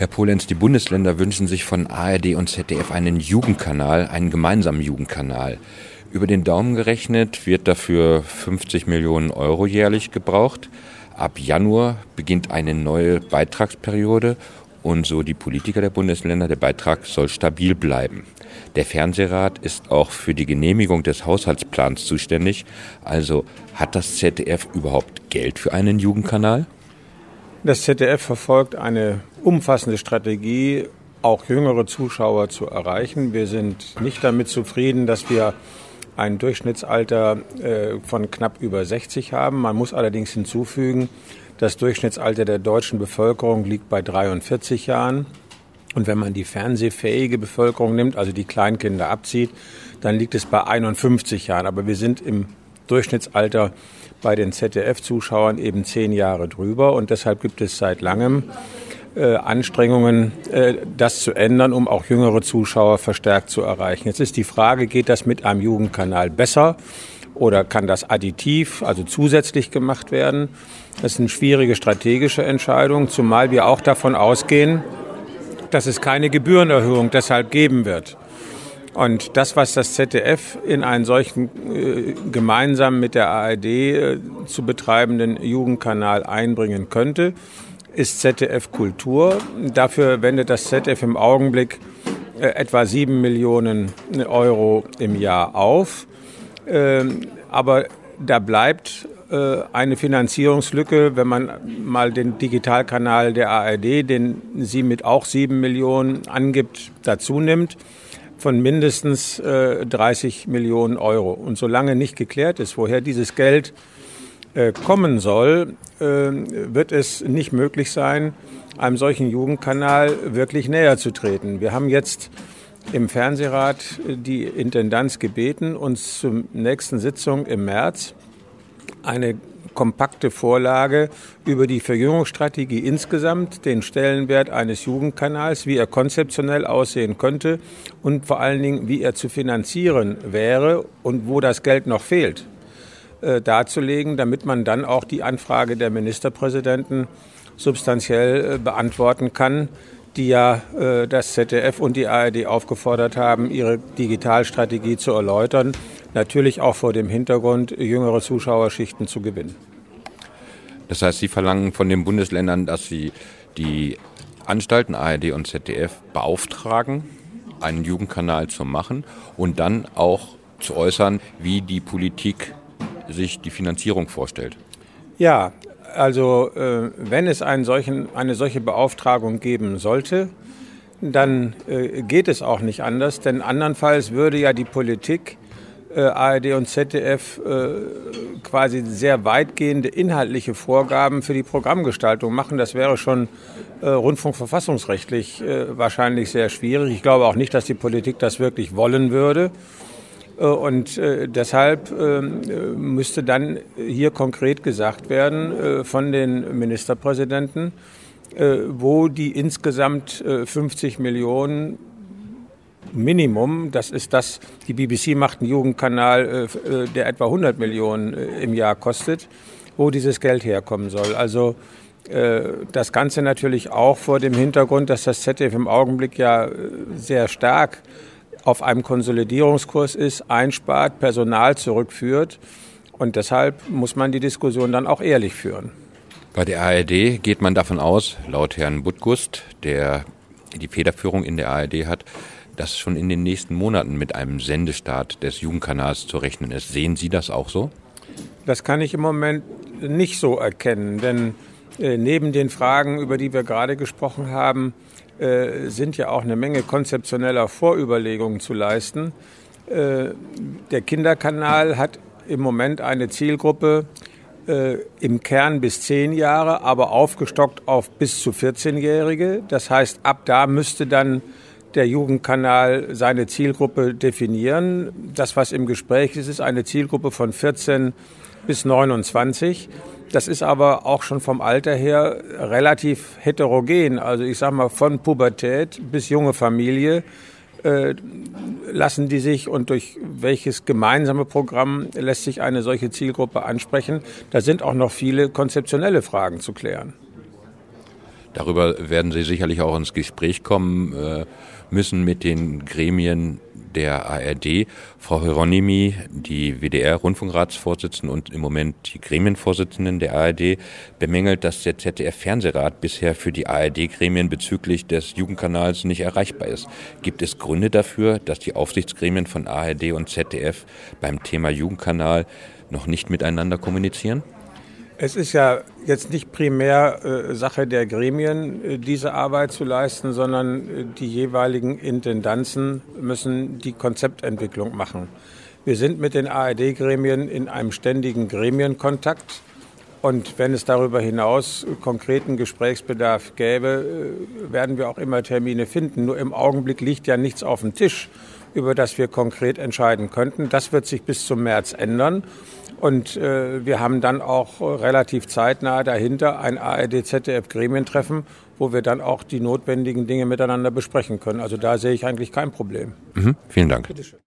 Herr Polenz, die Bundesländer wünschen sich von ARD und ZDF einen Jugendkanal, einen gemeinsamen Jugendkanal. Über den Daumen gerechnet wird dafür 50 Millionen Euro jährlich gebraucht. Ab Januar beginnt eine neue Beitragsperiode und so die Politiker der Bundesländer, der Beitrag soll stabil bleiben. Der Fernsehrat ist auch für die Genehmigung des Haushaltsplans zuständig. Also hat das ZDF überhaupt Geld für einen Jugendkanal? Das ZDF verfolgt eine umfassende Strategie, auch jüngere Zuschauer zu erreichen. Wir sind nicht damit zufrieden, dass wir ein Durchschnittsalter von knapp über 60 haben. Man muss allerdings hinzufügen, das Durchschnittsalter der deutschen Bevölkerung liegt bei 43 Jahren. Und wenn man die fernsehfähige Bevölkerung nimmt, also die Kleinkinder abzieht, dann liegt es bei 51 Jahren. Aber wir sind im Durchschnittsalter bei den ZDF-Zuschauern eben 10 Jahre drüber. Und deshalb gibt es seit langem Anstrengungen, das zu ändern, um auch jüngere Zuschauer verstärkt zu erreichen. Jetzt ist die Frage, geht das mit einem Jugendkanal besser oder kann das additiv, also zusätzlich gemacht werden? Das ist eine schwierige strategische Entscheidung, zumal wir auch davon ausgehen, dass es keine Gebührenerhöhung deshalb geben wird. Und das, was das ZDF in einen solchen gemeinsam mit der ARD zu betreibenden Jugendkanal einbringen könnte, ist ZDF Kultur. Dafür wendet das ZDF im Augenblick etwa 7 Millionen Euro im Jahr auf. Aber da bleibt eine Finanzierungslücke, wenn man mal den Digitalkanal der ARD, den sie mit auch 7 Millionen angibt, dazu nimmt, von mindestens 30 Millionen Euro. Und solange nicht geklärt ist, woher dieses Geld kommen soll, wird es nicht möglich sein, einem solchen Jugendkanal wirklich näher zu treten. Wir haben jetzt im Fernsehrat die Intendanz gebeten, uns zur nächsten Sitzung im März eine kompakte Vorlage über die Verjüngungsstrategie insgesamt, den Stellenwert eines Jugendkanals, wie er konzeptionell aussehen könnte und vor allen Dingen, wie er zu finanzieren wäre und wo das Geld noch fehlt, darzulegen, damit man dann auch die Anfrage der Ministerpräsidenten substanziell beantworten kann, die ja das ZDF und die ARD aufgefordert haben, ihre Digitalstrategie zu erläutern, natürlich auch vor dem Hintergrund, jüngere Zuschauerschichten zu gewinnen. Das heißt, Sie verlangen von den Bundesländern, dass sie die Anstalten ARD und ZDF beauftragen, einen Jugendkanal zu machen und dann auch zu äußern, wie die Politik sich die Finanzierung vorstellt. Ja, also wenn es eine solche Beauftragung geben sollte, dann geht es auch nicht anders, denn andernfalls würde ja die Politik ARD und ZDF quasi sehr weitgehende inhaltliche Vorgaben für die Programmgestaltung machen. Das wäre schon rundfunkverfassungsrechtlich wahrscheinlich sehr schwierig. Ich glaube auch nicht, dass die Politik das wirklich wollen würde. Und deshalb müsste dann hier konkret gesagt werden von den Ministerpräsidenten, wo die insgesamt 50 Millionen Minimum, das ist das, die BBC macht einen Jugendkanal, der etwa 100 Millionen im Jahr kostet, wo dieses Geld herkommen soll. Also das Ganze natürlich auch vor dem Hintergrund, dass das ZDF im Augenblick ja sehr stark auf einem Konsolidierungskurs ist, einspart, Personal zurückführt. Und deshalb muss man die Diskussion dann auch ehrlich führen. Bei der ARD geht man davon aus, laut Herrn Budgust, der die Federführung in der ARD hat, dass schon in den nächsten Monaten mit einem Sendestart des Jugendkanals zu rechnen ist. Sehen Sie das auch so? Das kann ich im Moment nicht so erkennen, denn neben den Fragen, über die wir gerade gesprochen haben, sind ja auch eine Menge konzeptioneller Vorüberlegungen zu leisten. Der Kinderkanal hat im Moment eine Zielgruppe im Kern bis 10 Jahre, aber aufgestockt auf bis zu 14-Jährige. Das heißt, ab da müsste dann der Jugendkanal seine Zielgruppe definieren. Das, was im Gespräch ist, ist eine Zielgruppe von 14 bis 29. Das ist aber auch schon vom Alter her relativ heterogen. Also ich sage mal, von Pubertät bis junge Familie lassen die sich und durch welches gemeinsame Programm lässt sich eine solche Zielgruppe ansprechen. Da sind auch noch viele konzeptionelle Fragen zu klären. Darüber werden Sie sicherlich auch ins Gespräch kommen müssen mit den Gremien der ARD. Frau Hieronymi, die WDR-Rundfunkratsvorsitzende und im Moment die Gremienvorsitzenden der ARD, bemängelt, dass der ZDF-Fernsehrat bisher für die ARD-Gremien bezüglich des Jugendkanals nicht erreichbar ist. Gibt es Gründe dafür, dass die Aufsichtsgremien von ARD und ZDF beim Thema Jugendkanal noch nicht miteinander kommunizieren? Es ist ja jetzt nicht primär Sache der Gremien, diese Arbeit zu leisten, sondern die jeweiligen Intendanzen müssen die Konzeptentwicklung machen. Wir sind mit den ARD-Gremien in einem ständigen Gremienkontakt. Und wenn es darüber hinaus konkreten Gesprächsbedarf gäbe, werden wir auch immer Termine finden. Nur im Augenblick liegt ja nichts auf dem Tisch, über das wir konkret entscheiden könnten. Das wird sich bis zum März ändern. Und wir haben dann auch relativ zeitnah dahinter ein ARD-ZDF-Gremientreffen, wo wir dann auch die notwendigen Dinge miteinander besprechen können. Also da sehe ich eigentlich kein Problem. Vielen Dank. Bitte schön.